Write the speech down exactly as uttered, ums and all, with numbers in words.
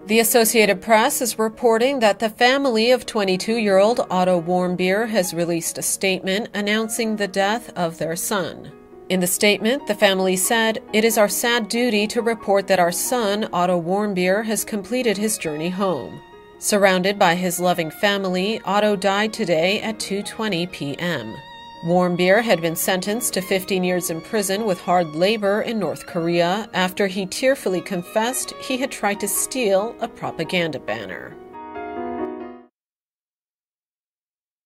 The Associated Press is reporting that the family of twenty-two-year-old Otto Warmbier has released a statement announcing the death of their son. In the statement, the family said, "It is our sad duty to report that our son, Otto Warmbier, has completed his journey home." Surrounded by his loving family, Otto died today at two twenty p m Warmbier had been sentenced to fifteen years in prison with hard labor in North Korea after he tearfully confessed he had tried to steal a propaganda banner.